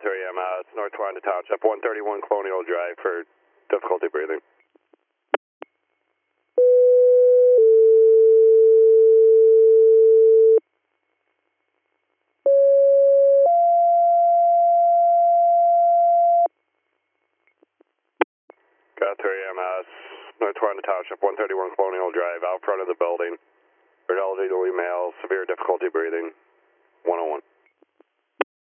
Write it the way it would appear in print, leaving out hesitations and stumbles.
Guthrie EMS, North Towanda Township, 131 Colonial Drive for difficulty breathing. Guthrie EMS, North Towanda Township, 131 Colonial Drive, out front of the building. For elderly male, severe difficulty breathing, 101.